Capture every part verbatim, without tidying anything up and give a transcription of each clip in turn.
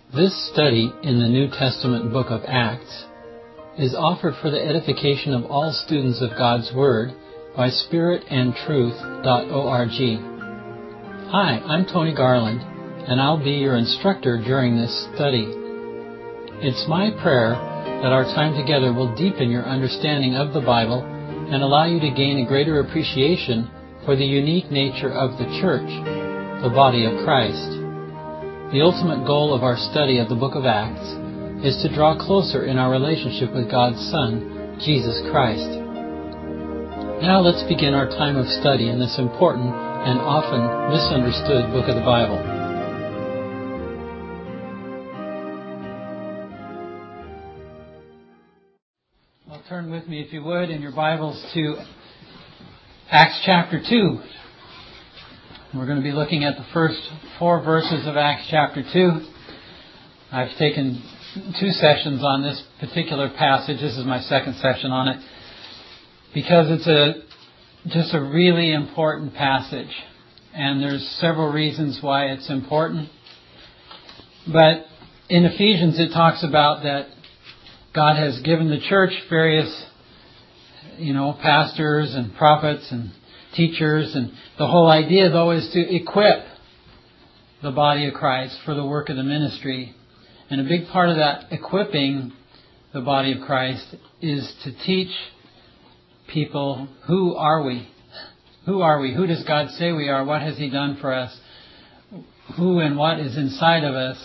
This study in the New Testament book of Acts is offered for the edification of all students of God's Word by spirit and truth dot org. Hi, I'm Tony Garland, and I'll be your instructor during this study. It's my prayer that our time together will deepen your understanding of the Bible and allow you to gain a greater appreciation for the unique nature of the church, the body of Christ. The ultimate goal of our study of the book of Acts is to draw closer in our relationship with God's Son, Jesus Christ. Now let's begin our time of study in this important and often misunderstood book of the Bible. Well, turn with me, if you would, in your Bibles to Acts chapter two. We're going to be looking at the first four verses of Acts chapter two. I've taken two sessions on this particular passage. This is my second session on it, because it's a just a really important passage. And there's several reasons why it's important. But in Ephesians it talks about that God has given the church various, you know, pastors and prophets and teachers, and the whole idea, though, is to equip the body of Christ for the work of the ministry. And a big part of that equipping the body of Christ is to teach people, who are we? Who are we? Who does God say we are? What has He done for us? Who and what is inside of us?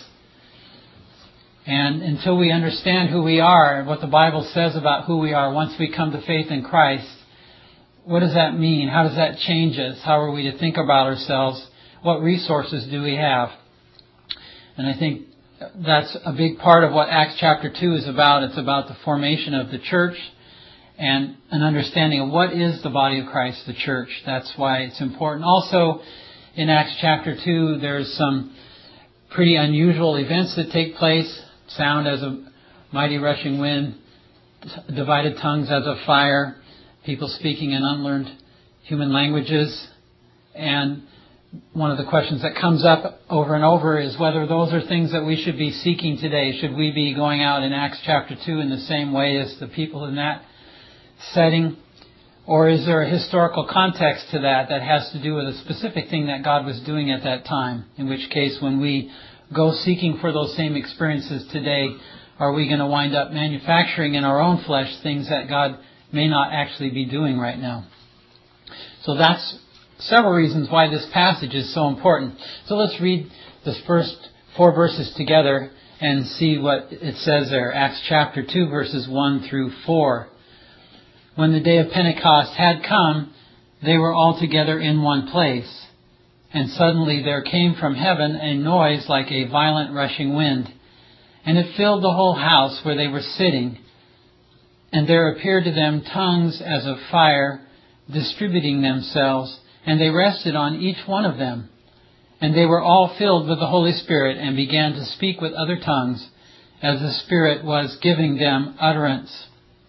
And until we understand who we are and what the Bible says about who we are once we come to faith in Christ, what does that mean? How does that change us? How are we to think about ourselves? What resources do we have? And I think that's a big part of what Acts chapter two is about. It's about the formation of the church and an understanding of what is the body of Christ, the church. That's why it's important. Also, in Acts chapter two, there's some pretty unusual events that take place. Sound as a mighty rushing wind, divided tongues as of fire, people speaking in unlearned human languages. And one of the questions that comes up over and over is whether those are things that we should be seeking today. Should we be going out in Acts chapter two in the same way as the people in that setting? Or is there a historical context to that that has to do with a specific thing that God was doing at that time? In which case, when we go seeking for those same experiences today, are we going to wind up manufacturing in our own flesh things that God may not actually be doing right now? So that's several reasons why this passage is so important. So let's read the first four verses together and see what it says there. Acts chapter two, verses one through four. When the day of Pentecost had come, they were all together in one place. And suddenly there came from heaven a noise like a violent rushing wind, and it filled the whole house where they were sitting. And there appeared to them tongues as of fire, distributing themselves, and they rested on each one of them. And they were all filled with the Holy Spirit, and began to speak with other tongues, as the Spirit was giving them utterance.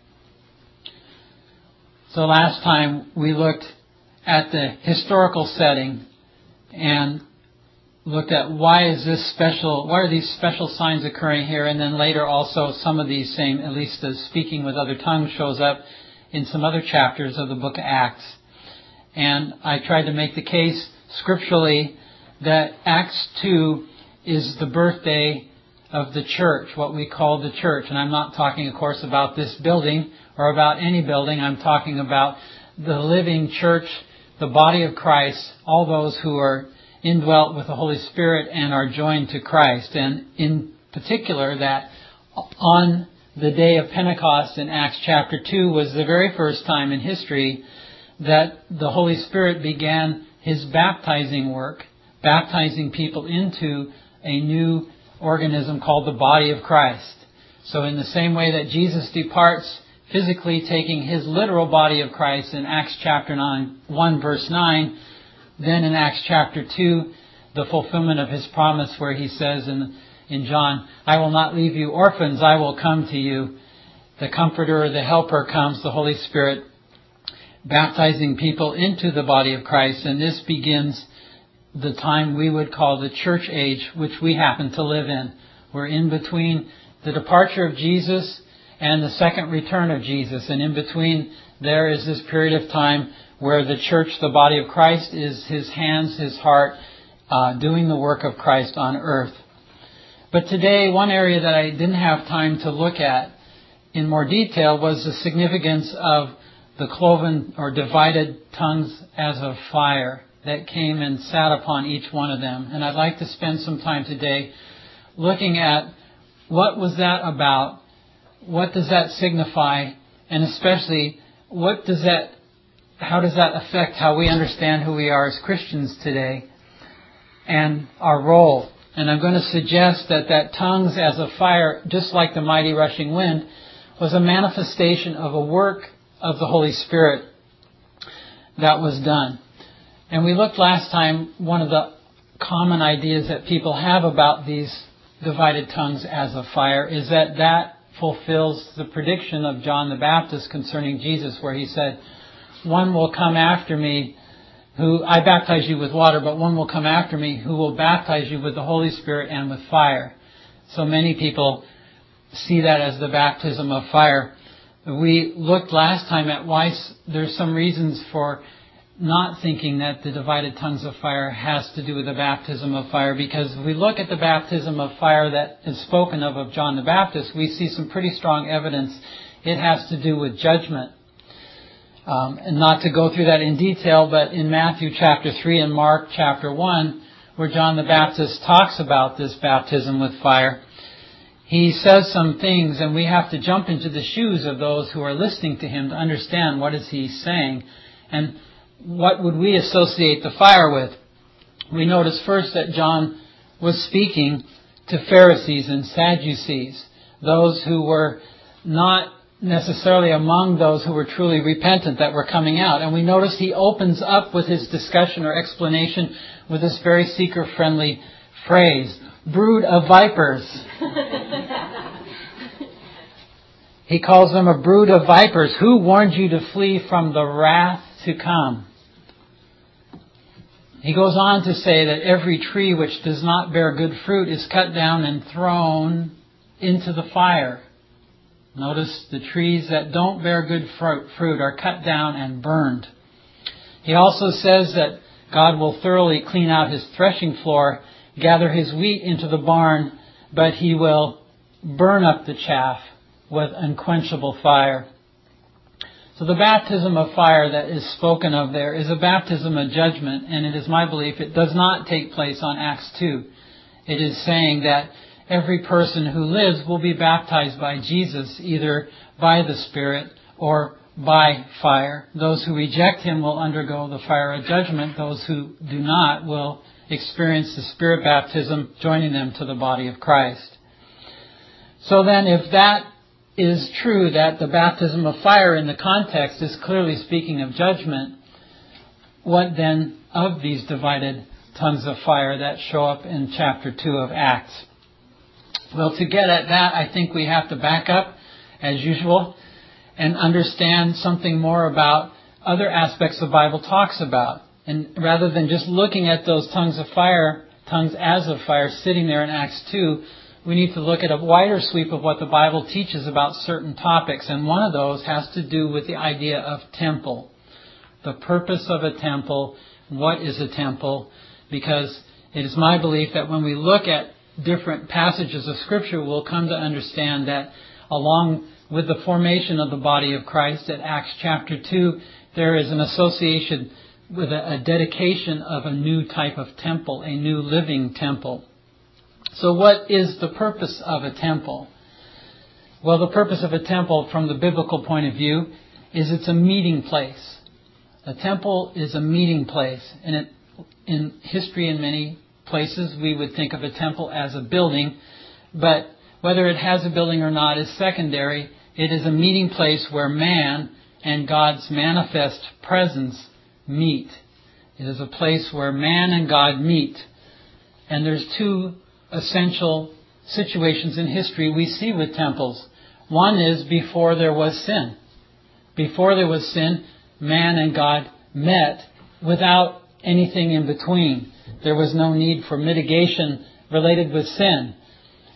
So last time we looked at the historical setting and looked at why is this special, why are these special signs occurring here, and then later also some of these same, at least the speaking with other tongues shows up in some other chapters of the book of Acts. And I tried to make the case scripturally that Acts two is the birthday of the church, what we call the church. And I'm not talking, of course, about this building or about any building. I'm talking about the living church, the body of Christ, all those who are indwelt with the Holy Spirit and are joined to Christ. And in particular, that on the day of Pentecost in Acts chapter two was the very first time in history that the Holy Spirit began His baptizing work, baptizing people into a new organism called the body of Christ. So in the same way that Jesus departs physically taking His literal body of Christ in Acts chapter nine, one verse nine, then in Acts chapter two, the fulfillment of His promise where He says in, in John, I will not leave you orphans, I will come to you. The Comforter, the Helper comes, the Holy Spirit, baptizing people into the body of Christ. And this begins the time we would call the church age, which we happen to live in, We're in between the departure of Jesus and the second return of Jesus. And in between there is this period of time where the church, the body of Christ, is His hands, His heart, uh, doing the work of Christ on earth. But today, one area that I didn't have time to look at in more detail was the significance of the cloven or divided tongues as of fire that came and sat upon each one of them. And I'd like to spend some time today looking at what was that about, what does that signify, and especially what does that, how does that affect how we understand who we are as Christians today and our role. And I'm going to suggest that that tongues as of fire, just like the mighty rushing wind, was a manifestation of a work of the Holy Spirit that was done. And we looked last time, one of the common ideas that people have about these divided tongues as of fire is that that fulfills the prediction of John the Baptist concerning Jesus, where he said, one will come after me, who I baptize you with water, but one will come after me who will baptize you with the Holy Spirit and with fire. So many people see that as the baptism of fire. We looked last time at why there's some reasons for not thinking that the divided tongues of fire has to do with the baptism of fire, because if we look at the baptism of fire that is spoken of of John the Baptist, we see some pretty strong evidence it has to do with judgment. Um, and not to go through that in detail, but in Matthew chapter three and Mark chapter one, where John the Baptist talks about this baptism with fire, he says some things, and we have to jump into the shoes of those who are listening to him to understand what is he saying and what would we associate the fire with. We notice first that John was speaking to Pharisees and Sadducees, those who were not necessarily among those who were truly repentant that were coming out. And we notice he opens up with his discussion or explanation with this very seeker-friendly phrase, brood of vipers. He calls them a brood of vipers. Who warned you to flee from the wrath to come? He goes on to say that every tree which does not bear good fruit is cut down and thrown into the fire. Notice the trees that don't bear good fruit are cut down and burned. He also says that God will thoroughly clean out His threshing floor, gather His wheat into the barn, but He will burn up the chaff with unquenchable fire. So the baptism of fire that is spoken of there is a baptism of judgment, and it is my belief it does not take place on Acts two. It is saying that every person who lives will be baptized by Jesus, either by the Spirit or by fire. Those who reject Him will undergo the fire of judgment. Those who do not will experience the Spirit baptism, joining them to the body of Christ. So then, if that is true, that the baptism of fire in the context is clearly speaking of judgment, what then of these divided tongues of fire that show up in chapter two of Acts? Well, to get at that, I think we have to back up, as usual, and understand something more about other aspects the Bible talks about. And rather than just looking at those tongues of fire, tongues as of fire, sitting there in Acts two, we need to look at a wider sweep of what the Bible teaches about certain topics. And one of those has to do with the idea of temple. The purpose of a temple. What is a temple? Because it is my belief that when we look at different passages of Scripture, we'll come to understand that along with the formation of the body of Christ at Acts chapter two, there is an association with a, a dedication of a new type of temple, a new living temple. So what is the purpose of a temple? Well, the purpose of a temple from the biblical point of view is it's a meeting place. A temple is a meeting place. And it, in history in many places, we would think of a temple as a building. But whether it has a building or not is secondary. It is a meeting place where man and God's manifest presence meet. It is a place where man and God meet. And there's two essential situations in history we see with temples. One is before there was sin. Before there was sin, man and God met without anything in between. There was no need for mitigation related with sin.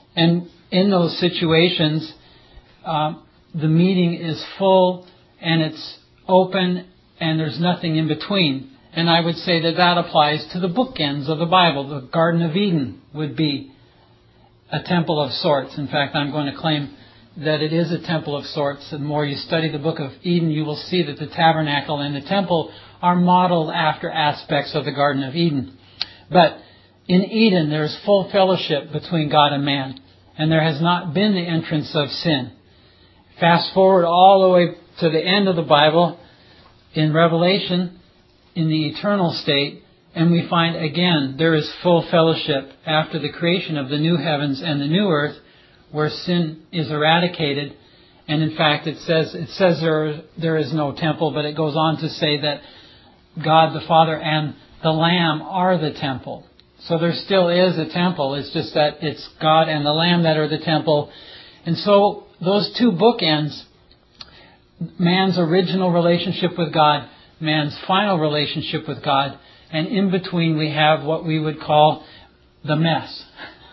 And in those situations, um, the meeting is full and it's open and there's nothing in between. And I would say that that applies to the bookends of the Bible. The Garden of Eden would be a temple of sorts. In fact, I'm going to claim that it is a temple of sorts. The more you study the book of Eden, you will see that the tabernacle and the temple are modeled after aspects of the Garden of Eden. But in Eden, there is full fellowship between God and man. And there has not been the entrance of sin. Fast forward all the way to the end of the Bible, in Revelation, in the eternal state, and we find again there is full fellowship after the creation of the new heavens and the new earth, where sin is eradicated. And in fact, it says it says there there is no temple, but it goes on to say that God the Father and the Lamb are the temple. So there still is a temple. It's just that it's God and the Lamb that are the temple. And so those two bookends, man's original relationship with God, man's final relationship with God, and in between we have what we would call the mess.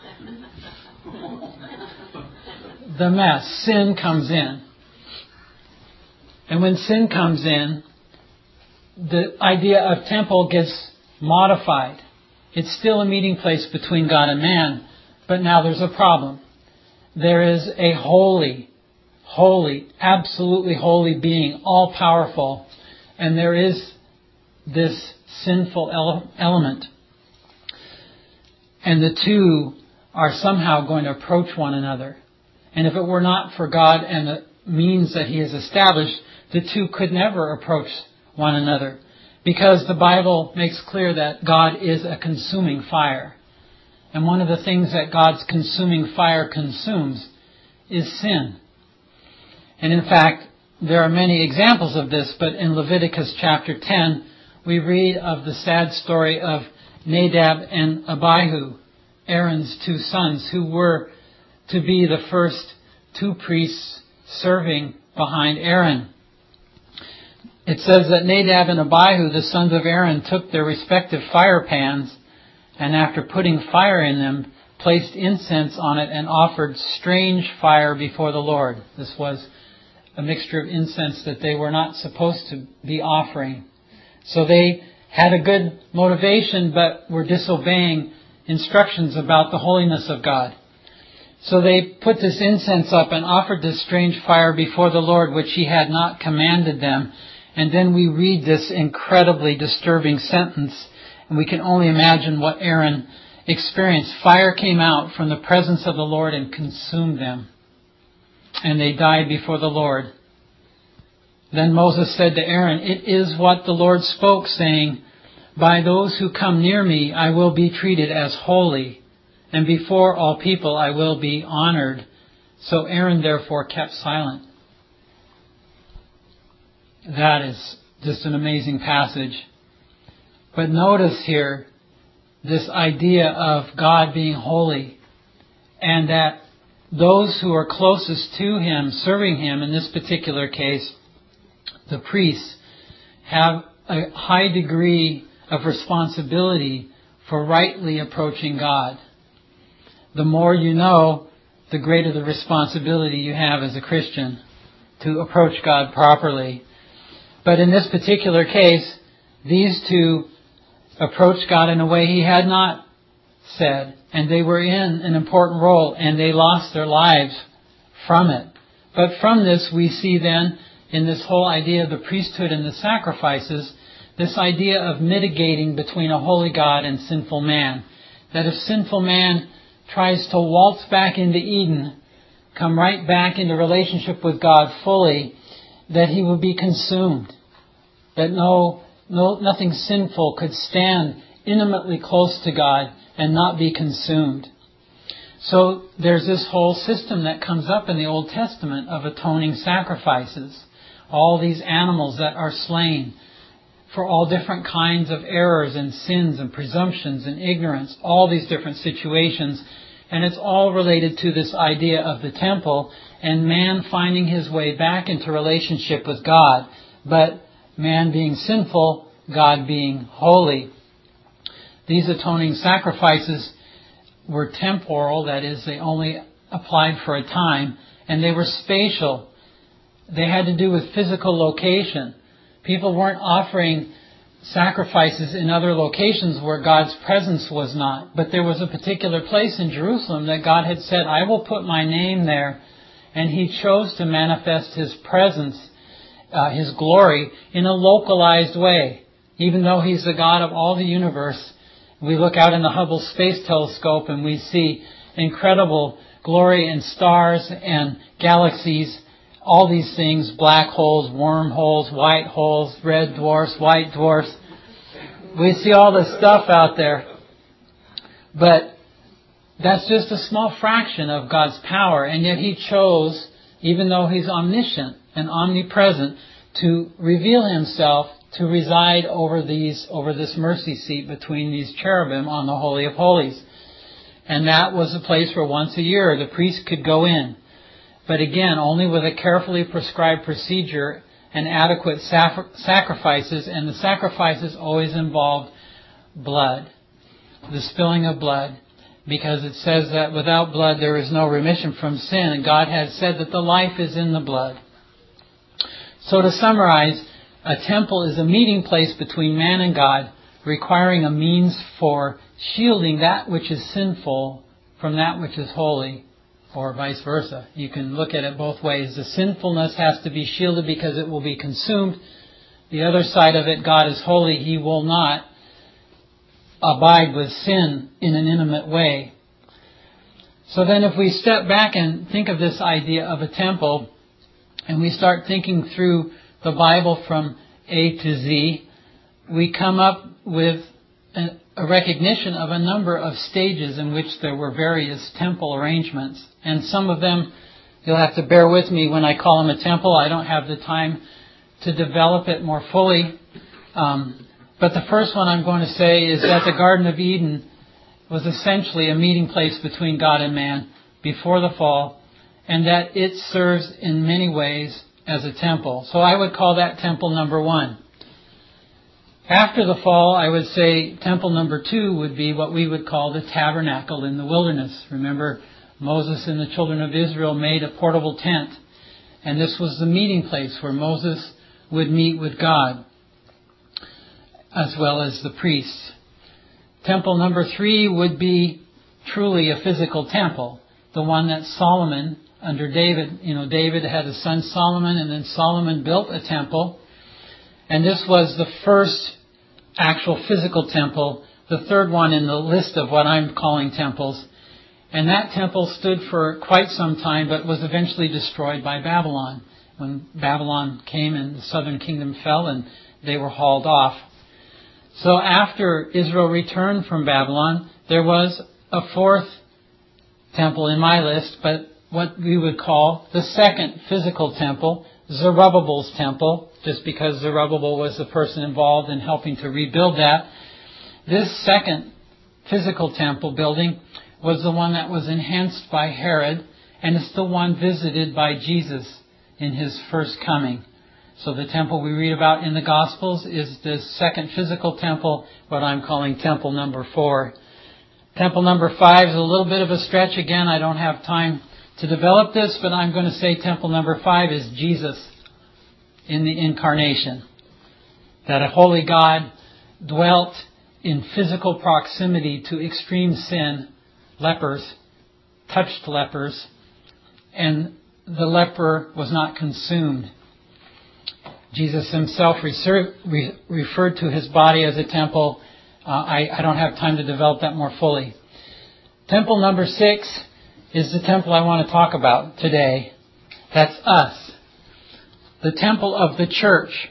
The mess. Sin comes in. And when sin comes in, the idea of temple gets modified. It's still a meeting place between God and man, but now there's a problem. There is a holy, holy, absolutely holy being, all-powerful, and there is this sinful ele- element. And the two are somehow going to approach one another. And if it were not for God and the means that He has established, the two could never approach one another. Because the Bible makes clear that God is a consuming fire. And one of the things that God's consuming fire consumes is sin. And in fact, there are many examples of this, but in Leviticus chapter ten, we read of the sad story of Nadab and Abihu, Aaron's two sons, who were to be the first two priests serving behind Aaron. It says that Nadab and Abihu, the sons of Aaron, took their respective fire pans and after putting fire in them, placed incense on it and offered strange fire before the Lord. This was a mixture of incense that they were not supposed to be offering. So they had a good motivation, but were disobeying instructions about the holiness of God. So they put this incense up and offered this strange fire before the Lord, which He had not commanded them. And then we read this incredibly disturbing sentence, and we can only imagine what Aaron experienced. Fire came out from the presence of the Lord and consumed them, and they died before the Lord. Then Moses said to Aaron, "It is what the Lord spoke, saying, 'By those who come near me I will be treated as holy, and before all people I will be honored.' So Aaron therefore kept silent." That is just an amazing passage. But notice here this idea of God being holy, and that those who are closest to Him, serving Him, in this particular case, the priests, have a high degree of responsibility for rightly approaching God. The more you know, the greater the responsibility you have as a Christian to approach God properly. But in this particular case, these two approached God in a way He had not said, and they were in an important role, and they lost their lives from it. But from this we see then, in this whole idea of the priesthood and the sacrifices, this idea of mitigating between a holy God and sinful man. That if sinful man tries to waltz back into Eden, come right back into relationship with God fully, that he will be consumed. That no, no, nothing sinful could stand intimately close to God and not be consumed. So there's this whole system that comes up in the Old Testament of atoning sacrifices. All these animals that are slain for all different kinds of errors and sins and presumptions and ignorance, all these different situations. And it's all related to this idea of the temple and man finding his way back into relationship with God. But man being sinful, God being holy. These atoning sacrifices were temporal, that is, they only applied for a time, and they were spatial. They had to do with physical location. People weren't offering sacrifices in other locations where God's presence was not. But there was a particular place in Jerusalem that God had said, I will put my name there. And He chose to manifest His presence, uh, His glory, in a localized way. Even though He's the God of all the universe, we look out in the Hubble Space Telescope and we see incredible glory in stars and galaxies, all these things, black holes, wormholes, white holes, red dwarfs, white dwarfs. We see all this stuff out there. But that's just a small fraction of God's power. And yet He chose, even though He's omniscient and omnipresent, to reveal Himself to reside over these, over this mercy seat between these cherubim on the Holy of Holies. And that was a place where once a year the priest could go in. But again, only with a carefully prescribed procedure and adequate sacrifices, and the sacrifices always involved blood, the spilling of blood, because it says that without blood there is no remission from sin, and God has said that the life is in the blood. So to summarize, a temple is a meeting place between man and God, requiring a means for shielding that which is sinful from that which is holy, or vice versa. You can look at it both ways. The sinfulness has to be shielded because it will be consumed. The other side of it, God is holy. He will not abide with sin in an intimate way. So then if we step back and think of this idea of a temple, and we start thinking through the Bible from A to Z, we come up with a, a recognition of a number of stages in which there were various temple arrangements. And some of them, you'll have to bear with me when I call them a temple. I don't have the time to develop it more fully. Um, but the first one I'm going to say is that the Garden of Eden was essentially a meeting place between God and man before the fall, and that it serves in many ways as a temple. So I would call that temple number one. After the fall, I would say temple number two would be what we would call the tabernacle in the wilderness. Remember, Moses and the children of Israel made a portable tent, and this was the meeting place where Moses would meet with God, as well as the priests. Temple number three would be truly a physical temple, the one that Solomon, under David, you know, David had a son Solomon, and then Solomon built a temple. And this was the first actual physical temple, the third one in the list of what I'm calling temples. And that temple stood for quite some time, but was eventually destroyed by Babylon. When Babylon came and the southern kingdom fell and they were hauled off. So after Israel returned from Babylon, there was a fourth temple in my list, but what we would call the second physical temple, Zerubbabel's temple, just because Zerubbabel was the person involved in helping to rebuild that. This second physical temple building was the one that was enhanced by Herod, and it's the one visited by Jesus in His first coming. So the temple we read about in the Gospels is the second physical temple, what I'm calling temple number four. Temple number five is a little bit of a stretch. Again, I don't have time to develop this, but I'm going to say temple number five is Jesus in the incarnation. That a holy God dwelt in physical proximity to extreme sin, lepers, touched lepers, and the leper was not consumed. Jesus Himself reser- re- referred to His body as a temple. Uh, I, I don't have time to develop that more fully. Temple number six is the temple I want to talk about today. That's us. The temple of the church.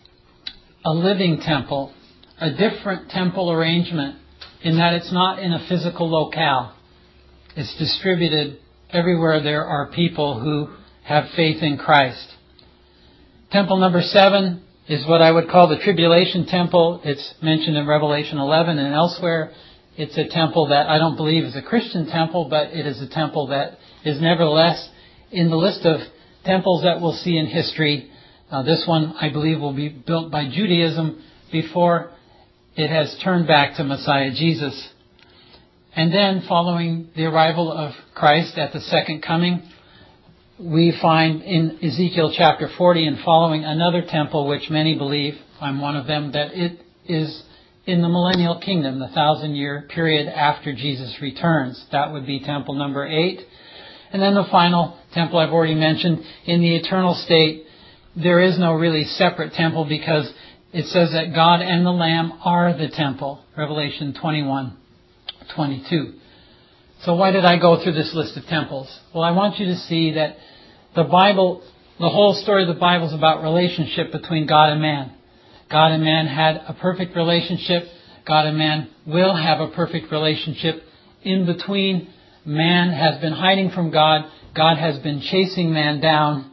A living temple. A different temple arrangement in that it's not in a physical locale. It's distributed everywhere there are people who have faith in Christ. Temple number seven is what I would call the tribulation temple. It's mentioned in Revelation eleven and elsewhere. It's a temple that I don't believe is a Christian temple, but it is a temple that is nevertheless in the list of temples that we'll see in history. Uh, this one, I believe, will be built by Judaism before it has turned back to Messiah Jesus. And then, following the arrival of Christ at the second coming, we find in Ezekiel chapter forty and following another temple, which many believe, I'm one of them, that it is in the millennial kingdom, the thousand year period after Jesus returns. That would be temple number eight. And then the final temple I've already mentioned, in the eternal state, there is no really separate temple because it says that God and the Lamb are the temple. Revelation twenty-one twenty-two. So why did I go through this list of temples? Well, I want you to see that the Bible, the whole story of the Bible is about relationship between God and man. God and man had a perfect relationship. God and man will have a perfect relationship. In between, man has been hiding from God. God has been chasing man down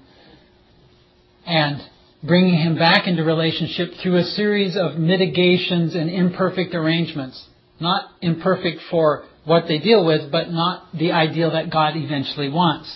and bringing him back into relationship through a series of mitigations and imperfect arrangements. Not imperfect for what they deal with, but not the ideal that God eventually wants.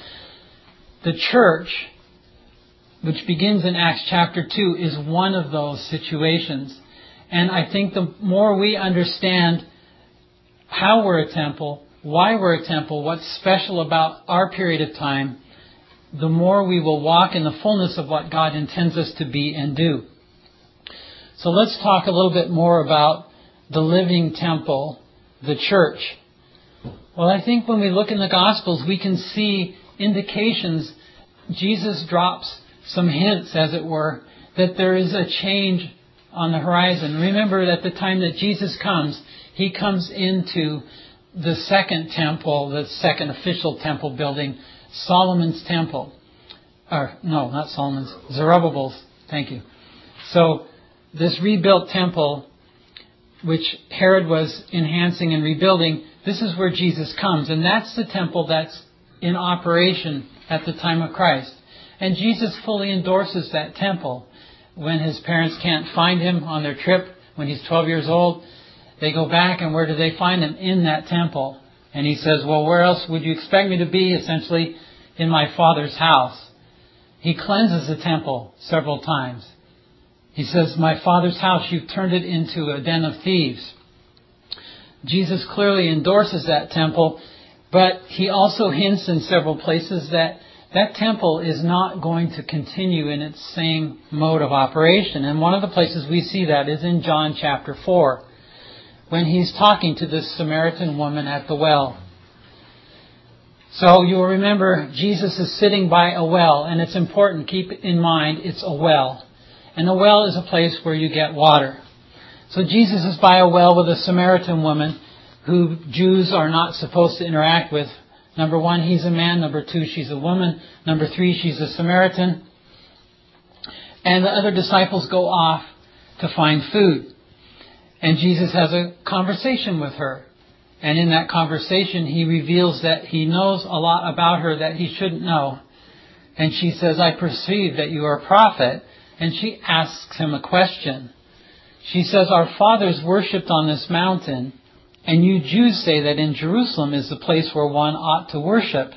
The church, which begins in Acts chapter two, is one of those situations. And I think the more we understand how we're a temple, why we're a temple, what's special about our period of time, the more we will walk in the fullness of what God intends us to be and do. So let's talk a little bit more about the living temple, the church. Well, I think when we look in the Gospels, we can see indications. Jesus drops some hints, as it were, that there is a change on the horizon. Remember, at the time that Jesus comes, He comes into the second temple, the second official temple building, Solomon's temple. Or, no, not Solomon's, Zerubbabel's. Thank you. So, this rebuilt temple, which Herod was enhancing and rebuilding, this is where Jesus comes. And that's the temple that's in operation at the time of Christ. And Jesus fully endorses that temple. When his parents can't find him on their trip, when he's twelve years old, they go back, and where do they find him? In that temple. And he says, well, where else would you expect me to be? Essentially, in my Father's house. He cleanses the temple several times. He says, my Father's house, you've turned it into a den of thieves. Jesus clearly endorses that temple, but he also hints in several places that that temple is not going to continue in its same mode of operation. And one of the places we see that is in John chapter four, when he's talking to this Samaritan woman at the well. So you'll remember Jesus is sitting by a well, and it's important, keep in mind, it's a well. And a well is a place where you get water. So Jesus is by a well with a Samaritan woman who Jews are not supposed to interact with. Number one, he's a man. Number two, she's a woman. Number three, she's a Samaritan. And the other disciples go off to find food. And Jesus has a conversation with her. And in that conversation, he reveals that he knows a lot about her that he shouldn't know. And she says, I perceive that you are a prophet. And she asks him a question. She says, our fathers worshipped on this mountain, and you Jews say that in Jerusalem is the place where one ought to worship.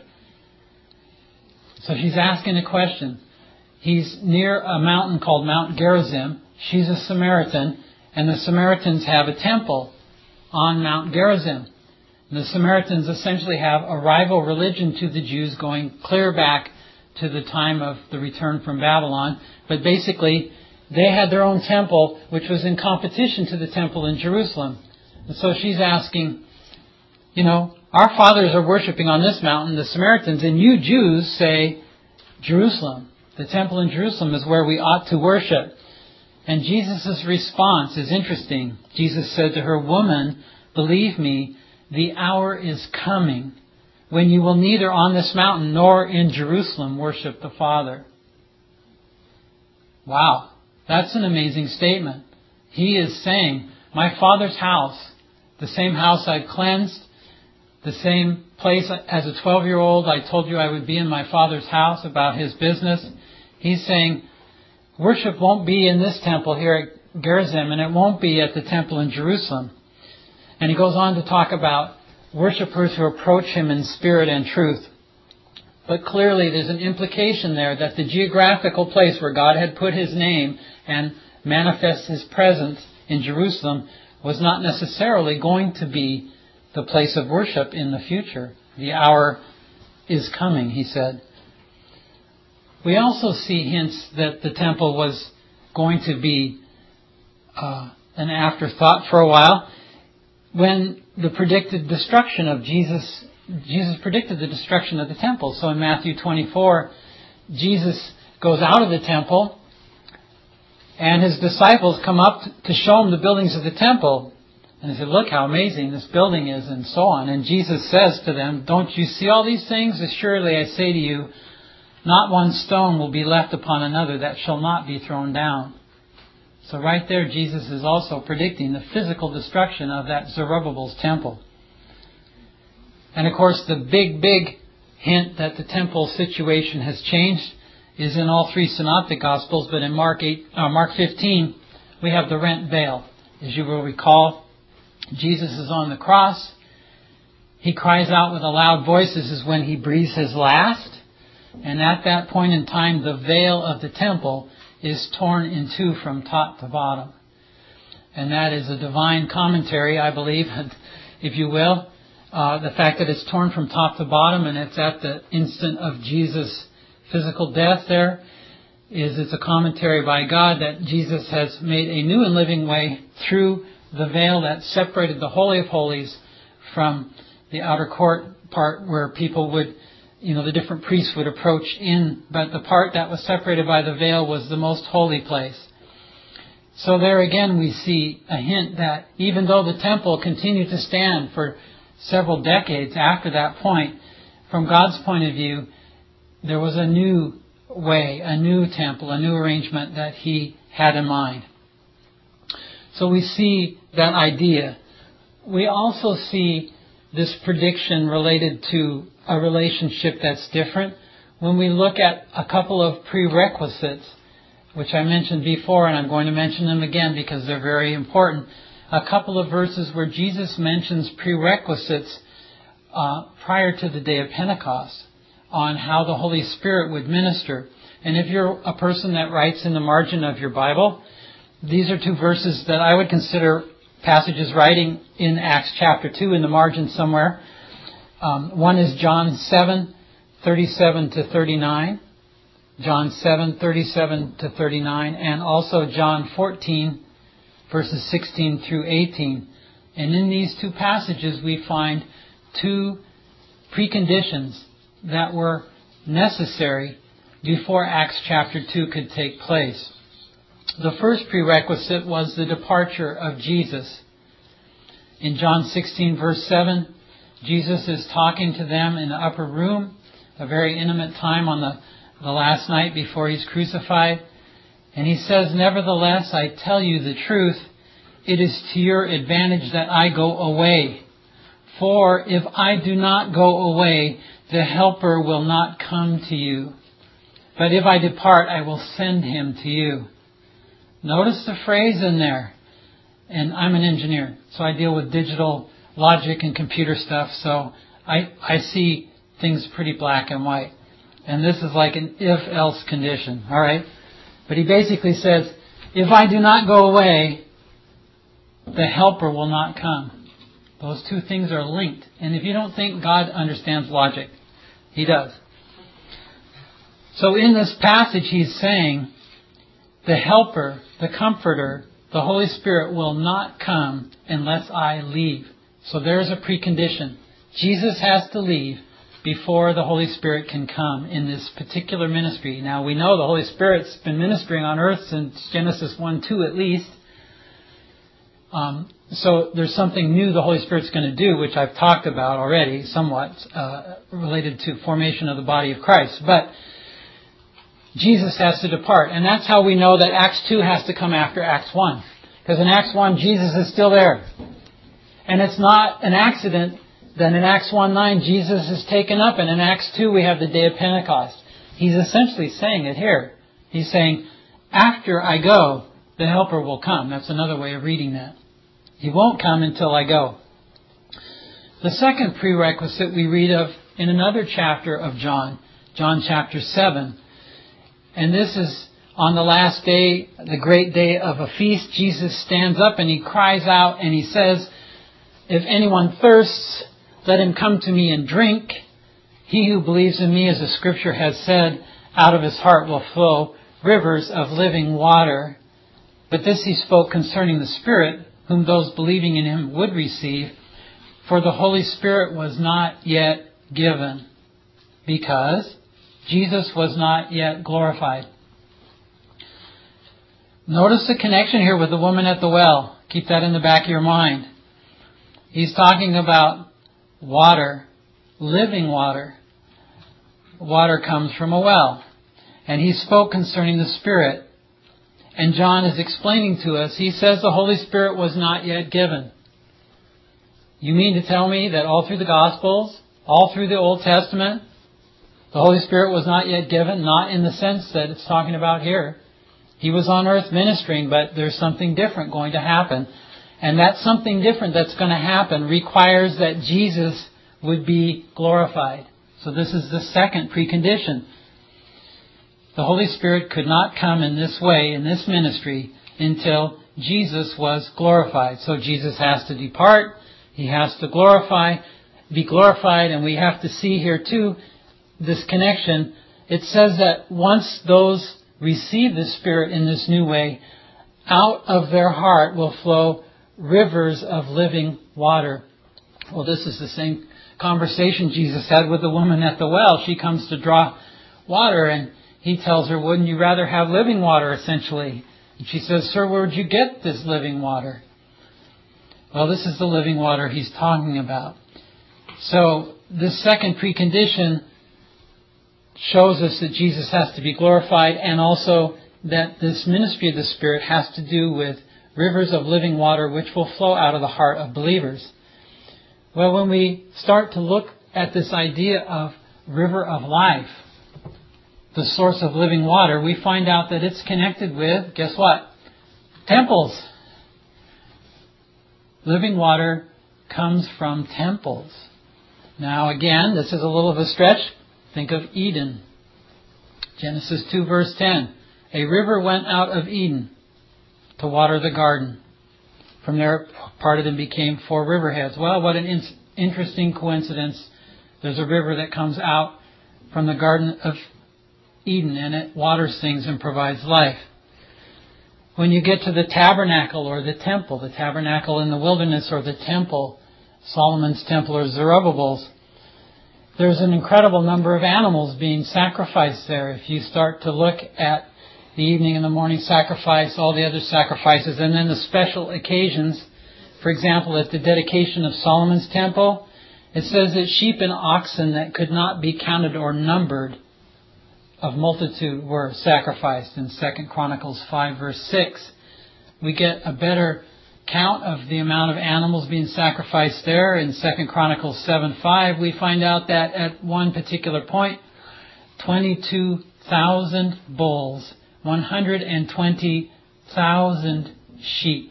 So she's asking a question. He's near a mountain called Mount Gerizim. She's a Samaritan, and the Samaritans have a temple on Mount Gerizim. And the Samaritans essentially have a rival religion to the Jews going clear back to the time of the return from Babylon. But basically, they had their own temple, which was in competition to the temple in Jerusalem. And so she's asking, you know, our fathers are worshiping on this mountain, the Samaritans, and you Jews say Jerusalem. The temple in Jerusalem is where we ought to worship. And Jesus' response is interesting. Jesus said to her, woman, believe me, the hour is coming when you will neither on this mountain nor in Jerusalem worship the Father. Wow, that's an amazing statement. He is saying, my Father's house, the same house I've cleansed, the same place as a twelve-year-old I told you I would be in my Father's house about His business. He's saying, worship won't be in this temple here at Gerizim, and it won't be at the temple in Jerusalem. And he goes on to talk about worshipers who approach Him in spirit and truth. But clearly there's an implication there that the geographical place where God had put His name and manifest His presence in Jerusalem was not necessarily going to be the place of worship in the future. The hour is coming, he said. We also see hints that the temple was going to be uh, an afterthought for a while. When the predicted destruction of Jesus, Jesus predicted the destruction of the temple. So in Matthew twenty-four, Jesus goes out of the temple, and his disciples come up to show him the buildings of the temple. And they said, look how amazing this building is, and so on. And Jesus says to them, don't you see all these things? Assuredly I say to you, not one stone will be left upon another that shall not be thrown down. So right there, Jesus is also predicting the physical destruction of that Zerubbabel's temple. And of course, the big, big hint that the temple situation has changed is in all three synoptic gospels, but in Mark eight, uh, Mark fifteen, we have the rent veil. As you will recall, Jesus is on the cross. He cries out with a loud voice. This is when he breathes his last. And at that point in time, the veil of the temple is torn in two from top to bottom. And that is a divine commentary, I believe, if you will. Uh, the fact that it's torn from top to bottom and it's at the instant of Jesus' physical death there, is it's a commentary by God that Jesus has made a new and living way through the veil that separated the Holy of Holies from the outer court part where people would, you know, the different priests would approach in, but the part that was separated by the veil was the most holy place. So there again we see a hint that even though the temple continued to stand for several decades after that point, from God's point of view, there was a new way, a new temple, a new arrangement that He had in mind. So we see that idea. We also see this prediction related to a relationship that's different when we look at a couple of prerequisites, which I mentioned before, and I'm going to mention them again because they're very important. A couple of verses where Jesus mentions prerequisites uh, prior to the day of Pentecost on how the Holy Spirit would minister. And if you're a person that writes in the margin of your Bible, these are two verses that I would consider passages writing in Acts chapter two in the margin somewhere. Um, one is John seven, thirty-seven to thirty-nine. John seven, thirty-seven to thirty-nine. And also John fourteen, verses sixteen through eighteen. And in these two passages we find two preconditions that were necessary before Acts chapter two could take place. The first prerequisite was the departure of Jesus. In John sixteen, verse seven, Jesus is talking to them in the upper room, a very intimate time on the, the last night before He's crucified. And He says, nevertheless, I tell you the truth, it is to your advantage that I go away. For if I do not go away, the Helper will not come to you. But if I depart, I will send Him to you. Notice the phrase in there. And I'm an engineer, so I deal with digital logic and computer stuff, so I, I see things pretty black and white. And this is like an if-else condition, all right? But He basically says, if I do not go away, the Helper will not come. Those two things are linked. And if you don't think God understands logic, He does. So in this passage He's saying, the Helper, the Comforter, the Holy Spirit will not come unless I leave. So there's a precondition. Jesus has to leave before the Holy Spirit can come in this particular ministry. Now we know the Holy Spirit's been ministering on earth since Genesis one two at least. Um, so there's something new the Holy Spirit's going to do, which I've talked about already somewhat, uh, related to formation of the body of Christ. But Jesus has to depart. And that's how we know that Acts two has to come after Acts one. Because in Acts one, Jesus is still there. And it's not an accident that in Acts one nine, Jesus is taken up. And in Acts two, we have the day of Pentecost. He's essentially saying it here. He's saying, after I go, the Helper will come. That's another way of reading that. He won't come until I go. The second prerequisite we read of in another chapter of John, John chapter seven. And this is on the last day, the great day of a feast. Jesus stands up and He cries out and He says, If anyone thirsts, let him come to me and drink. He who believes in me, as the Scripture has said, out of his heart will flow rivers of living water. But this he spoke concerning the Spirit, whom those believing in him would receive. For the Holy Spirit was not yet given, because Jesus was not yet glorified. Notice the connection here with the woman at the well. Keep that in the back of your mind. He's talking about water, living water. Water comes from a well. And he spoke concerning the Spirit. And John is explaining to us, he says the Holy Spirit was not yet given. You mean to tell me that all through the Gospels, all through the Old Testament, the Holy Spirit was not yet given? Not in the sense that it's talking about here. He was on earth ministering, but there's something different going to happen. And that something different that's going to happen requires that Jesus would be glorified. So this is the second precondition. The Holy Spirit could not come in this way, in this ministry, until Jesus was glorified. So Jesus has to depart. He has to glorify, be glorified. And we have to see here too, this connection. It says that once those receive the Spirit in this new way, out of their heart will flow rivers of living water. Well, this is the same conversation Jesus had with the woman at the well. She comes to draw water, and he tells her, wouldn't you rather have living water, essentially? And she says, sir, where would you get this living water? Well, this is the living water he's talking about. So this second precondition shows us that Jesus has to be glorified, and also that this ministry of the Spirit has to do with rivers of living water which will flow out of the heart of believers. Well, when we start to look at this idea of river of life, the source of living water, we find out that it's connected with, guess what? Temples. Living water comes from temples. Now again, this is a little of a stretch. Think of Eden. Genesis two verse ten. A river went out of Eden to water the garden. From there it parted and became four riverheads. Well, what an in- interesting coincidence. There's a river that comes out from the Garden of Eden, and it waters things and provides life. When you get to the tabernacle or the temple, the tabernacle in the wilderness or the temple, Solomon's temple or Zerubbabel's, there's an incredible number of animals being sacrificed there. If you start to look at the evening and the morning sacrifice, all the other sacrifices, and then the special occasions, for example, at the dedication of Solomon's temple, it says that sheep and oxen that could not be counted or numbered of multitude were sacrificed in Second Chronicles five verse six. We get a better count of the amount of animals being sacrificed there. In Second Chronicles seven five, we find out that at one particular point, twenty-two thousand bulls, one hundred twenty thousand sheep.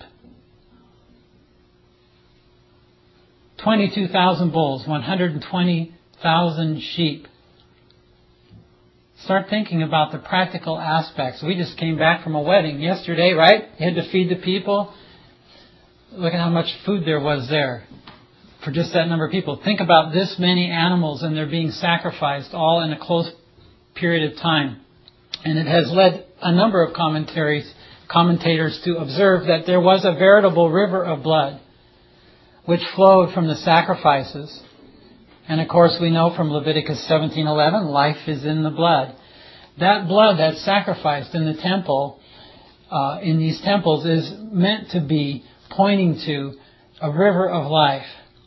twenty-two thousand bulls, one hundred twenty thousand sheep. Start thinking about the practical aspects. We just came back from a wedding yesterday, right? You had to feed the people. Look at how much food there was there for just that number of people. Think about this many animals, and they're being sacrificed all in a close period of time. And it has led a number of commentaries, commentators to observe that there was a veritable river of blood which flowed from the sacrifices. And of course we know from Leviticus seventeen eleven, life is in the blood. That blood that's sacrificed in the temple, uh, in these temples, is meant to be pointing to a river of life.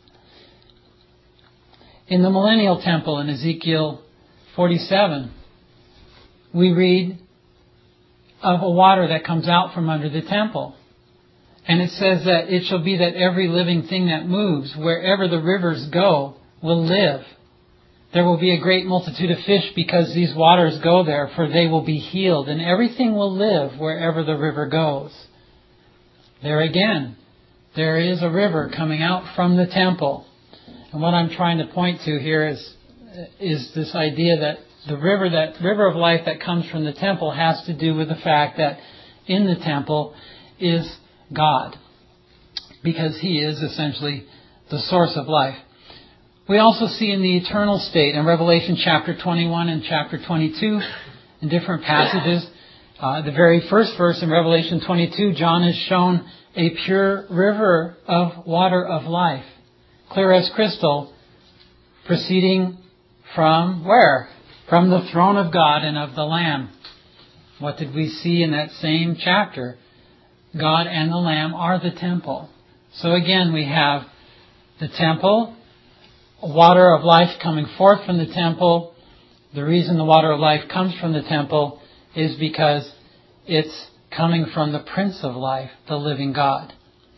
In the millennial temple in Ezekiel forty-seven, we read of a water that comes out from under the temple. And it says that it shall be that every living thing that moves, wherever the rivers go, will live. There will be a great multitude of fish because these waters go there, for they will be healed, and everything will live wherever the river goes. There again, there is a river coming out from the temple. And what I'm trying to point to here is, is this idea that the river, that river of life that comes from the temple has to do with the fact that in the temple is God, because He is essentially the source of life. We also see in the eternal state in Revelation chapter twenty-one and chapter twenty-two, in different passages. Uh, the very first verse in Revelation twenty-two, John is shown a pure river of water of life, clear as crystal, proceeding from where? From the throne of God and of the Lamb. What did we see in that same chapter? God and the Lamb are the temple. So again, we have the temple, water of life coming forth from the temple. The reason the water of life comes from the temple is because it's coming from the Prince of Life, the living God.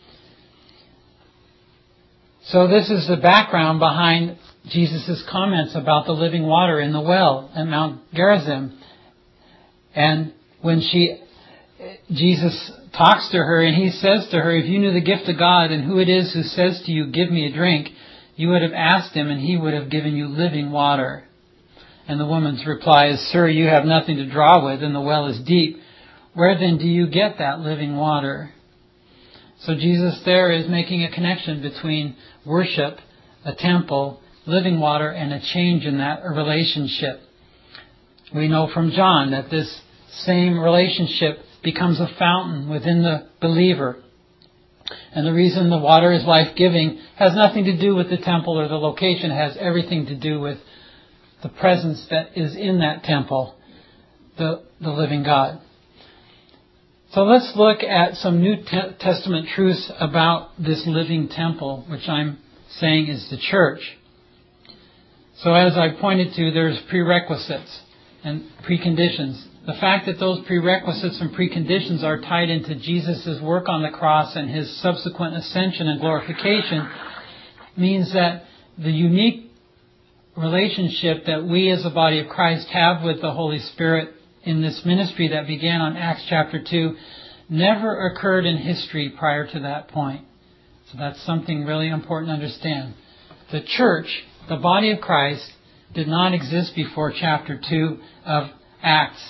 So this is the background behind Jesus' comments about the living water in the well at Mount Gerizim. And when she, Jesus talks to her and he says to her, if you knew the gift of God and who it is who says to you, give me a drink, you would have asked him and he would have given you living water. And the woman's reply is, sir, you have nothing to draw with and the well is deep. Where then do you get that living water? So Jesus there is making a connection between worship, a temple, living water, and a change in that relationship. We know from John that this same relationship becomes a fountain within the believer. And the reason the water is life-giving has nothing to do with the temple or the location. It has everything to do with the presence that is in that temple, the, the living God. So let's look at some New Testament truths about this living temple, which I'm saying is the church. So as I pointed to, there's prerequisites and preconditions. The fact that those prerequisites and preconditions are tied into Jesus' work on the cross and his subsequent ascension and glorification means that the unique relationship that we as the body of Christ have with the Holy Spirit in this ministry that began on Acts chapter two never occurred in history prior to that point. So that's something really important to understand. The church, the body of Christ, did not exist before chapter two of Acts.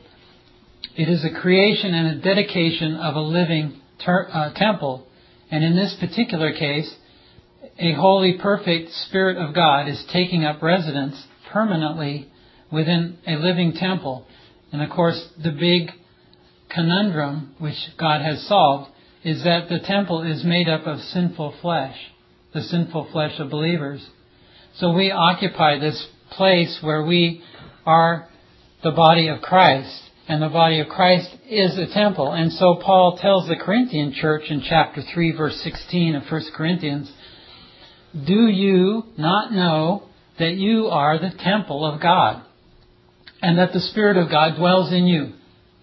It is a creation and a dedication of a living ter- uh, temple. And in this particular case, a holy, perfect Spirit of God is taking up residence permanently within a living temple. And of course, the big conundrum which God has solved is that the temple is made up of sinful flesh, the sinful flesh of believers. So we occupy this place where we are the body of Christ, and the body of Christ is a temple. And so Paul tells the Corinthian church in chapter three, verse sixteen of First Corinthians, do you not know that you are the temple of God, and that the Spirit of God dwells in you?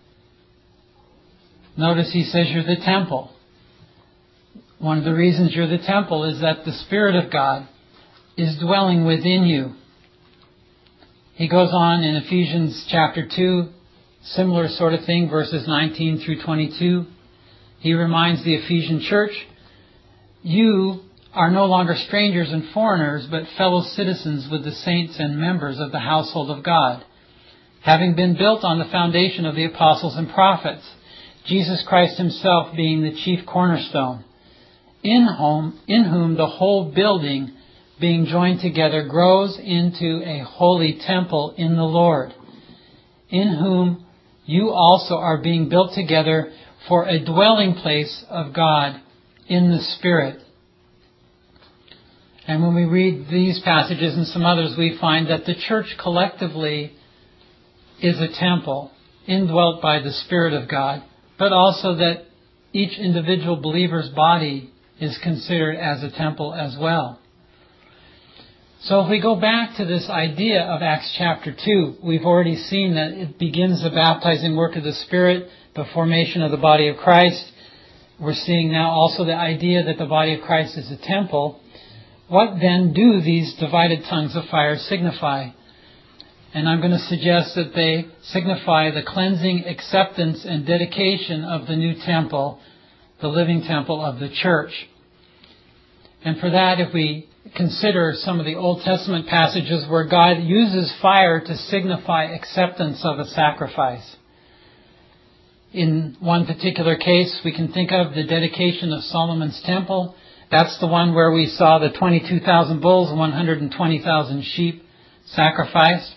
Notice he says you're the temple. One of the reasons you're the temple is that the Spirit of God is dwelling within you. He goes on in Ephesians chapter two, similar sort of thing, verses nineteen through twenty-two. He reminds the Ephesian church, you are no longer strangers and foreigners, but fellow citizens with the saints and members of the household of God, having been built on the foundation of the apostles and prophets, Jesus Christ himself being the chief cornerstone, in whom, in whom the whole building, being joined together, grows into a holy temple in the Lord, in whom you also are being built together for a dwelling place of God in the Spirit. And when we read these passages and some others, we find that the church collectively is a temple indwelt by the Spirit of God, but also that each individual believer's body is considered as a temple as well. So if we go back to this idea of Acts chapter two, we've already seen that it begins the baptizing work of the Spirit, the formation of the body of Christ. We're seeing now also the idea that the body of Christ is a temple. What then do these divided tongues of fire signify? And I'm going to suggest that they signify the cleansing, acceptance, and dedication of the new temple, the living temple of the church. And for that, if we consider some of the Old Testament passages where God uses fire to signify acceptance of a sacrifice. In one particular case, we can think of the dedication of Solomon's temple. That's the one where we saw the twenty-two thousand bulls and one hundred twenty thousand sheep sacrificed.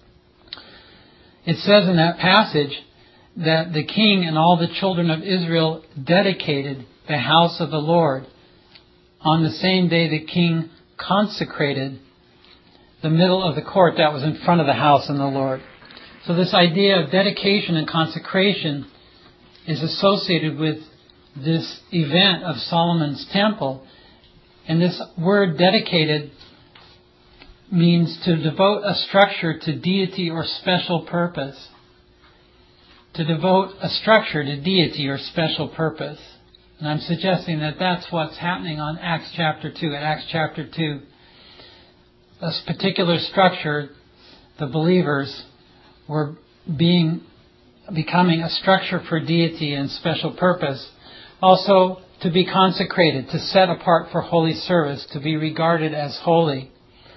It says in that passage that the king and all the children of Israel dedicated the house of the Lord. On the same day the king consecrated the middle of the court that was in front of the house of the Lord. So this idea of dedication and consecration is associated with this event of Solomon's temple. And this word dedicated means to devote a structure to deity or special purpose. To devote a structure to deity or special purpose. And I'm suggesting that that's what's happening on Acts chapter two. At Acts chapter two, this particular structure, the believers were being becoming a structure for deity and special purpose. Also, to be consecrated, to set apart for holy service, to be regarded as holy.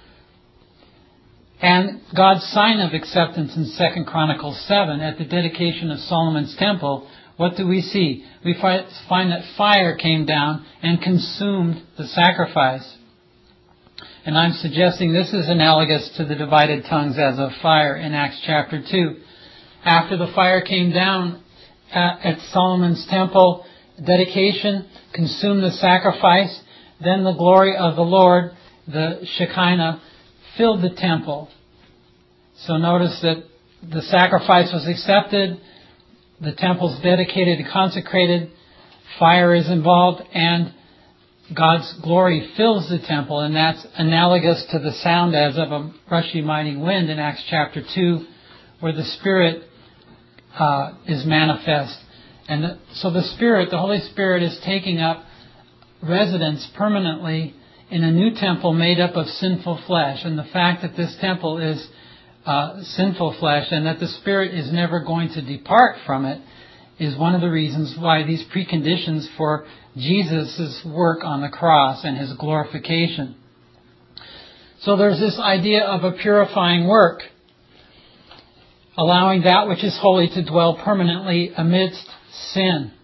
And God's sign of acceptance in Second Chronicles seven, at the dedication of Solomon's temple, what do we see? We find that fire came down and consumed the sacrifice. And I'm suggesting this is analogous to the divided tongues as of fire in Acts chapter two. After the fire came down at, at Solomon's temple dedication, consumed the sacrifice, then the glory of the Lord, the Shekinah, filled the temple. So notice that the sacrifice was accepted, the temple's dedicated and consecrated, fire is involved, and God's glory fills the temple, and that's analogous to the sound as of a rushing mighty wind in Acts chapter two, where the Spirit uh, is manifest. And the, so the Spirit, the Holy Spirit, is taking up residence permanently in a new temple made up of sinful flesh. And the fact that this temple is uh, sinful flesh and that the Spirit is never going to depart from it is one of the reasons why these preconditions for Jesus' work on the cross and His glorification. So there's this idea of a purifying work, allowing that which is holy to dwell permanently amidst sin.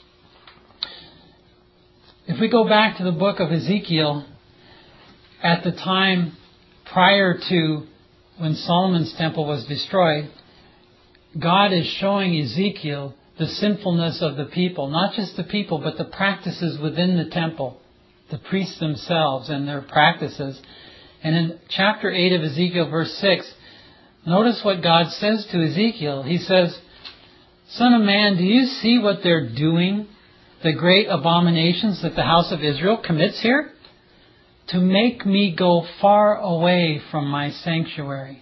If we go back to the book of Ezekiel, at the time prior to when Solomon's temple was destroyed, God is showing Ezekiel the sinfulness of the people, not just the people, but the practices within the temple, the priests themselves and their practices. And in chapter eight of Ezekiel, verse six, notice what God says to Ezekiel. He says, "Son of man, do you see what they're doing? The great abominations that the house of Israel commits here? To make me go far away from my sanctuary."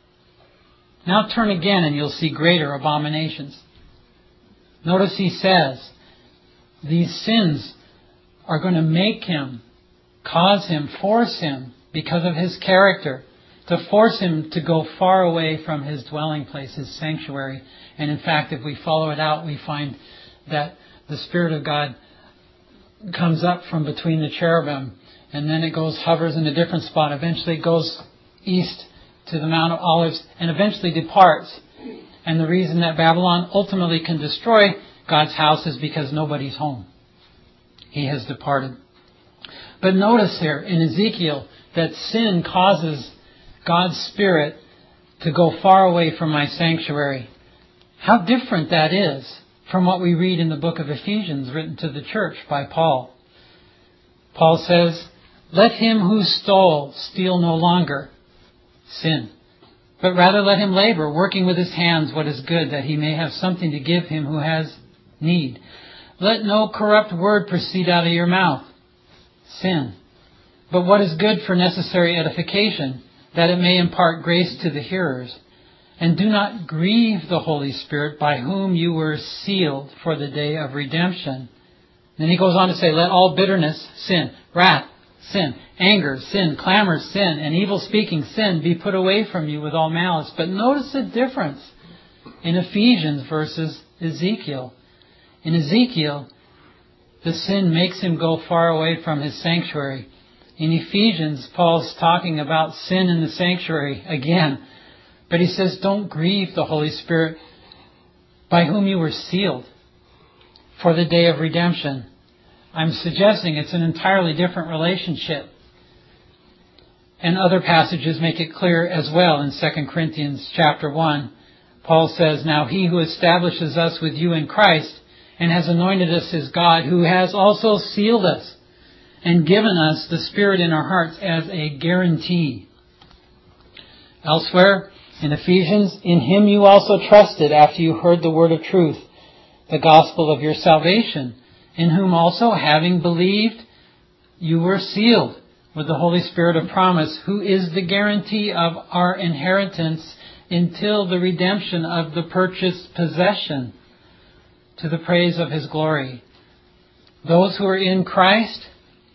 Now turn again and you'll see greater abominations. Notice he says, these sins are going to make him, cause him, force him, because of his character, to force him to go far away from his dwelling place, his sanctuary. And in fact, if we follow it out, we find that the Spirit of God comes up from between the cherubim, and then it goes, hovers in a different spot. Eventually it goes east to the Mount of Olives, and eventually departs. And the reason that Babylon ultimately can destroy God's house is because nobody's home. He has departed. But notice here in Ezekiel that sin causes God's Spirit to go far away from my sanctuary. How different that is from what we read in the book of Ephesians, written to the church by Paul. Paul says, "Let him who stole steal no longer, sin, but rather let him labor, working with his hands what is good, that he may have something to give him who has need. Let no corrupt word proceed out of your mouth, sin, but what is good for necessary edification, that it may impart grace to the hearers. And do not grieve the Holy Spirit, by whom you were sealed for the day of redemption." Then he goes on to say, "Let all bitterness, sin, wrath, sin, anger, sin, clamor, sin, and evil speaking, sin, be put away from you with all malice." But notice the difference in Ephesians versus Ezekiel. In Ezekiel, the sin makes him go far away from his sanctuary. In Ephesians, Paul's talking about sin in the sanctuary again. But he says, don't grieve the Holy Spirit, by whom you were sealed for the day of redemption. I'm suggesting it's an entirely different relationship. And other passages make it clear as well. In Second Corinthians chapter one, Paul says, "Now he who establishes us with you in Christ and has anointed us his God, who has also sealed us and given us the Spirit in our hearts as a guarantee." Elsewhere, in Ephesians, "In him you also trusted after you heard the word of truth, the gospel of your salvation, in whom also, having believed, you were sealed with the Holy Spirit of promise, who is the guarantee of our inheritance until the redemption of the purchased possession, to the praise of his glory." Those who are in Christ,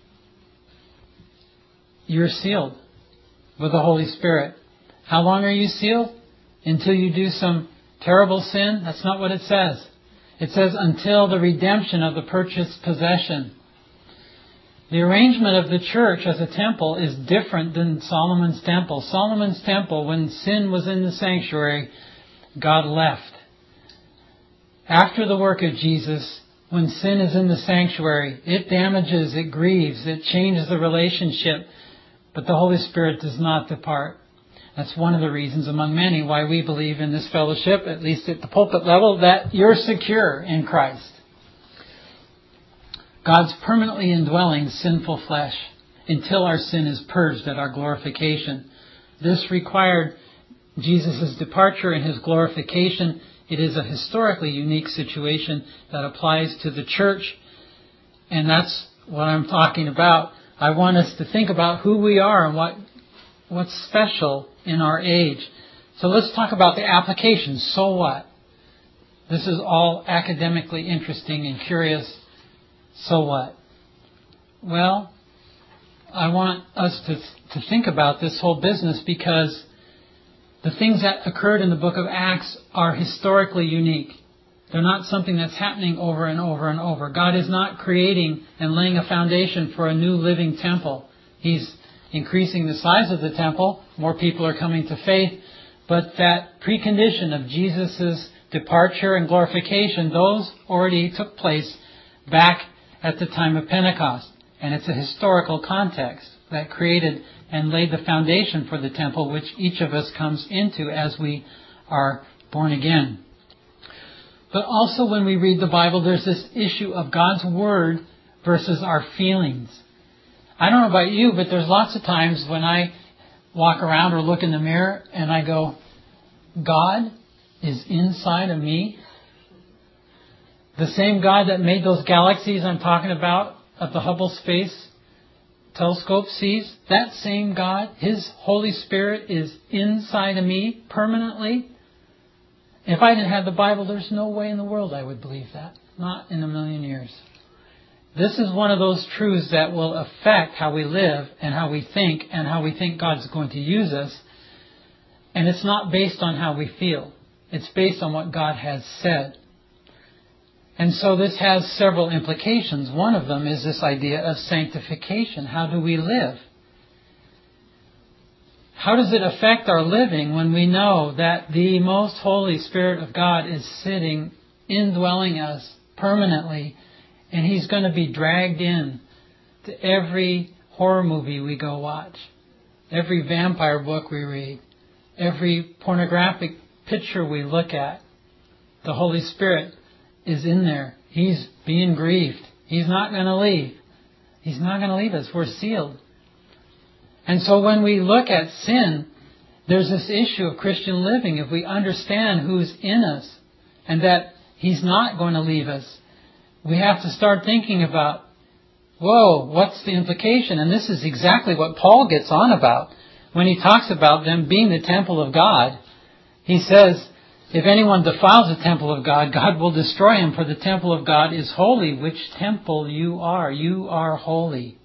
you're sealed with the Holy Spirit. How long are you sealed? Until you do some terrible sin? That's not what it says. It says until the redemption of the purchased possession. The arrangement of the church as a temple is different than Solomon's temple. Solomon's temple, when sin was in the sanctuary, God left. After the work of Jesus, when sin is in the sanctuary, it damages, it grieves, it changes the relationship, but the Holy Spirit does not depart. That's one of the reasons, among many, why we believe in this fellowship, at least at the pulpit level, that you're secure in Christ. God's permanently indwelling sinful flesh until our sin is purged at our glorification. This required Jesus' departure and his glorification. It is a historically unique situation that applies to the church, and that's what I'm talking about. I want us to think about who we are and what what's special in our age. So let's talk about the application. So what? This is all academically interesting and curious. So what? Well, I want us to to think about this whole business because the things that occurred in the book of Acts are historically unique. They're not something that's happening over and over and over. God is not creating and laying a foundation for a new living temple. He's increasing the size of the temple. More people are coming to faith. But that precondition of Jesus' departure and glorification, those already took place back at the time of Pentecost. And it's a historical context that created and laid the foundation for the temple, which each of us comes into as we are born again. But also when we read the Bible, there's this issue of God's Word versus our feelings. I don't know about you, but there's lots of times when I walk around or look in the mirror and I go, God is inside of me. The same God that made those galaxies I'm talking about at the Hubble Space Telescope sees, that same God, His Holy Spirit is inside of me permanently. If I didn't have the Bible, there's no way in the world I would believe that. Not in a million years. This is one of those truths that will affect how we live and how we think and how we think God's going to use us. And it's not based on how we feel. It's based on what God has said. And so this has several implications. One of them is this idea of sanctification. How do we live? How does it affect our living when we know that the most Holy Spirit of God is sitting, indwelling us permanently, and He's going to be dragged in to every horror movie we go watch, every vampire book we read, every pornographic picture we look at? The Holy Spirit is in there. He's being grieved. He's not going to leave. He's not going to leave us. We're sealed. And so when we look at sin, there's this issue of Christian living. If we understand who's in us and that He's not going to leave us, we have to start thinking about, whoa, what's the implication? And this is exactly what Paul gets on about when he talks about them being the temple of God. He says, if anyone defiles the temple of God, God will destroy him, for the temple of God is holy, which temple you are. You are holy.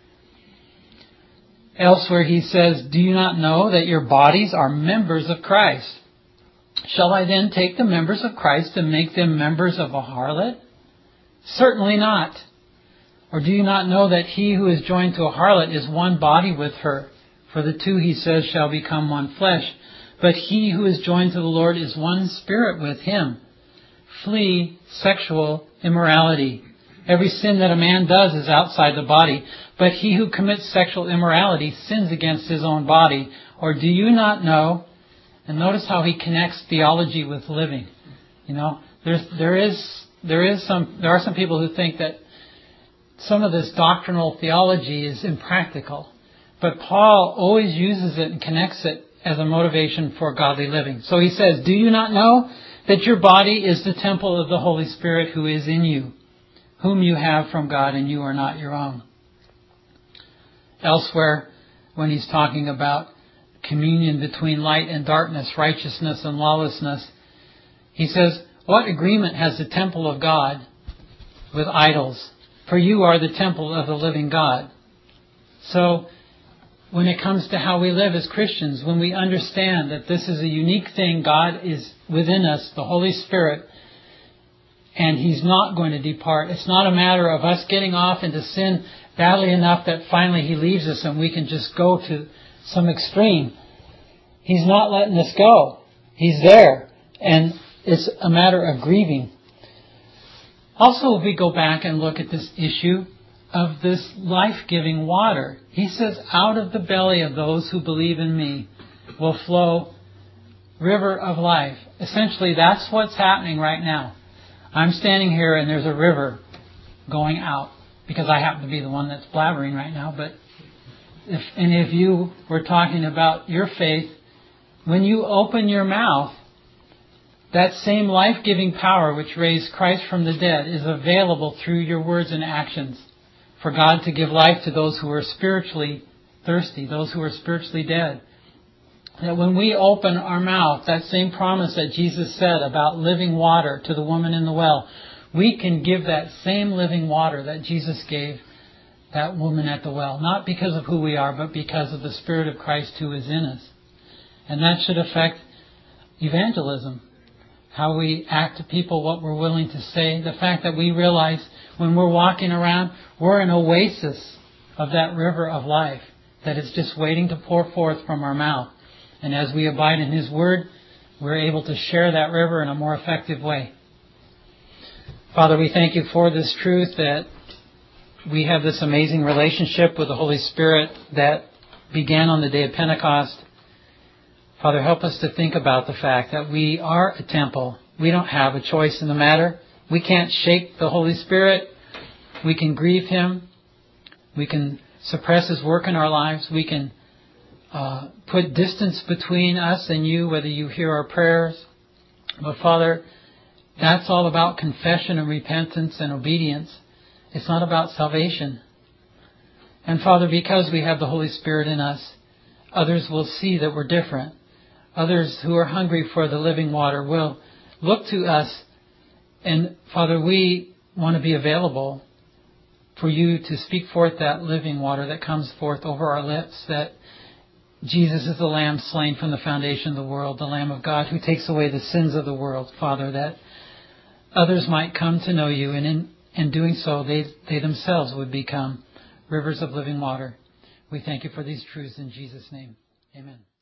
Elsewhere he says, do you not know that your bodies are members of Christ? Shall I then take the members of Christ and make them members of a harlot? Certainly not. Or do you not know that he who is joined to a harlot is one body with her? For the two, he says, shall become one flesh. But he who is joined to the Lord is one spirit with Him. Flee sexual immorality. Every sin that a man does is outside the body, but he who commits sexual immorality sins against his own body. Or do you not know? And notice how he connects theology with living. You know, there's, there is, there is some, there are some people who think that some of this doctrinal theology is impractical. But Paul always uses it and connects it as a motivation for godly living. So he says, do you not know that your body is the temple of the Holy Spirit who is in you, whom you have from God, and you are not your own? Elsewhere, when he's talking about communion between light and darkness, righteousness and lawlessness, he says, what agreement has the temple of God with idols? For you are the temple of the living God. So, when it comes to how we live as Christians, when we understand that this is a unique thing, God is within us, the Holy Spirit, and He's not going to depart. It's not a matter of us getting off into sin badly enough that finally He leaves us and we can just go to some extreme. He's not letting us go. He's there. And it's a matter of grieving. Also, if we go back and look at this issue of this life-giving water, he says, out of the belly of those who believe in me will flow river of life. Essentially, that's what's happening right now. I'm standing here and there's a river going out because I happen to be the one that's blabbering right now. But if any of you were talking about your faith, when you open your mouth, that same life-giving power which raised Christ from the dead is available through your words and actions for God to give life to those who are spiritually thirsty, those who are spiritually dead. That when we open our mouth, that same promise that Jesus said about living water to the woman in the well, we can give that same living water that Jesus gave that woman at the well. Not because of who we are, but because of the Spirit of Christ who is in us. And that should affect evangelism. How we act to people, what we're willing to say. The fact that we realize when we're walking around, we're an oasis of that river of life that is just waiting to pour forth from our mouth. And as we abide in His Word, we're able to share that river in a more effective way. Father, we thank You for this truth that we have this amazing relationship with the Holy Spirit that began on the day of Pentecost. Father, help us to think about the fact that we are a temple. We don't have a choice in the matter. We can't shake the Holy Spirit. We can grieve Him. We can suppress His work in our lives. We can uh, put distance between us and You, whether You hear our prayers. But Father, that's all about confession and repentance and obedience. It's not about salvation. And Father, because we have the Holy Spirit in us, others will see that we're different. Others who are hungry for the living water will look to us. And Father, we want to be available for You to speak forth that living water that comes forth over our lips, that Jesus is the Lamb slain from the foundation of the world, the Lamb of God who takes away the sins of the world, Father, that others might come to know You, and in, in doing so, they, they themselves would become rivers of living water. We thank You for these truths in Jesus' name. Amen.